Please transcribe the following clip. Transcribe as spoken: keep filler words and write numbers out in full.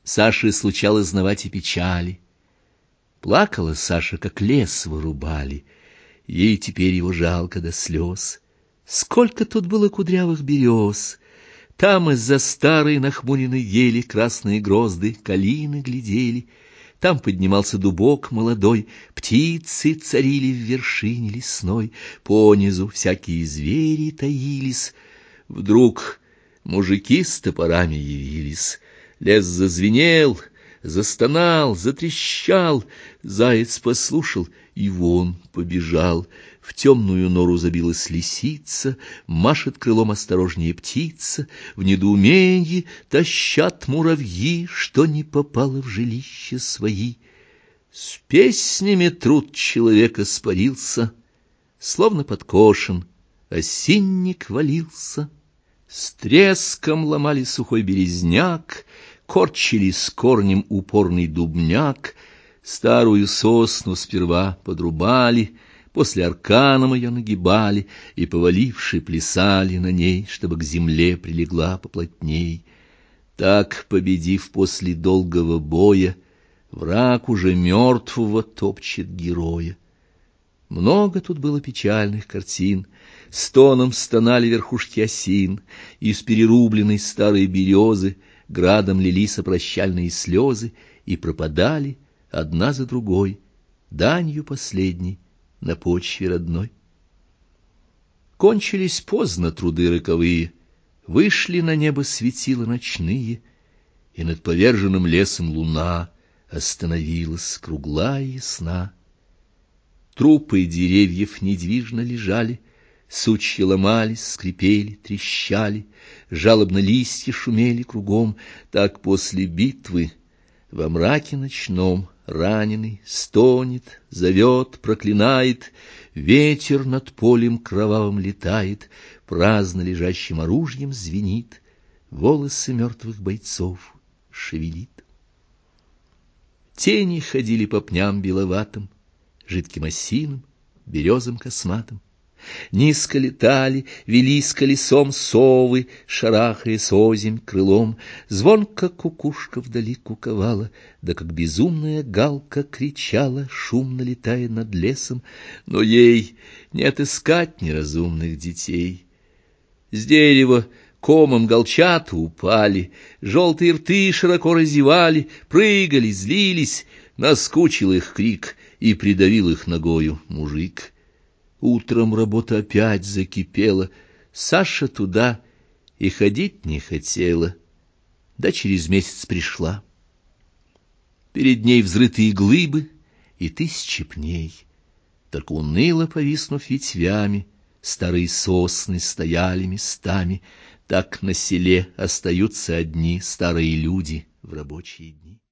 Саше случалось знавать и печали. Плакала Саша, как лес вырубали. Ей теперь его жалко до слез. Сколько тут было кудрявых берез! Там из-за старой нахмуренной ели красные грозды калины глядели. Там поднимался дубок молодой, птицы царили в вершине лесной, понизу всякие звери таились. Вдруг мужики с топорами явились. Лес зазвенел, застонал, затрещал. Заяц послушал и вон побежал. В темную нору забилась лисица, машет крылом осторожнее птица. В недоумении тащат муравьи, что не попало в жилище свои. С песнями труд человека спарился, словно подкошен, осинник валился. С треском ломали сухой березняк, корчили с корнем упорный дубняк. Старую сосну сперва подрубали, после арканом ее нагибали и, поваливши, плясали на ней, чтобы к земле прилегла поплотней. Так, победив после долгого боя, враг уже мертвого топчет героя. Много тут было печальных картин, стоном стонали верхушки осин, из перерубленной старой березы градом лились прощальные слезы и пропадали одна за другой, данью последней на почве родной. Кончились поздно труды роковые, вышли на небо светила ночные, и над поверженным лесом луна остановилась круглая и ясна. Трупы деревьев недвижно лежали, сучья ломались, скрипели, трещали, жалобно листья шумели кругом. Так после битвы во мраке ночном раненый стонет, зовет, проклинает, ветер над полем кровавым летает, праздно лежащим оружием звенит, волосы мертвых бойцов шевелит. Тени ходили по пням беловатым, жидким осинам, березам косматым. Низко летали, велись колесом совы, шарахаясь озимь крылом. Звонко кукушка вдали куковала, да как безумная галка кричала, шумно летая над лесом, но ей не отыскать неразумных детей. С дерева комом голчата упали, желтые рты широко разевали, прыгали, злились, наскучил их крик и придавил их ногою мужик. Утром работа опять закипела, Саша туда и ходить не хотела, да через месяц пришла. Перед ней взрытые глыбы и тысячи пней, только уныло повиснув ветвями, старые сосны стояли местами. Так на селе остаются одни старые люди в рабочие дни.